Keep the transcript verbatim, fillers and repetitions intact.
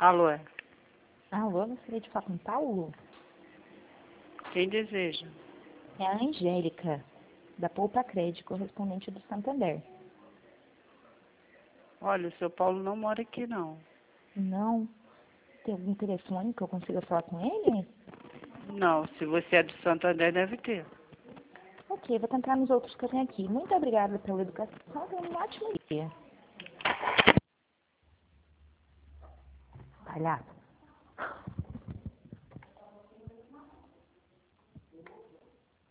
Alô, Alô, gostaria de falar com o Paulo? quem deseja? É a Angélica, da Poupa Crédito, correspondente do Santander. Olha, o seu Paulo não mora aqui, não. Não? Tem algum telefone que eu consiga falar com ele? Não, se você é do Santander, deve ter. Ok, vou tentar nos outros que eu tenho aqui. Muito obrigada pela educação, tenha um ótimo dia. Palhaço.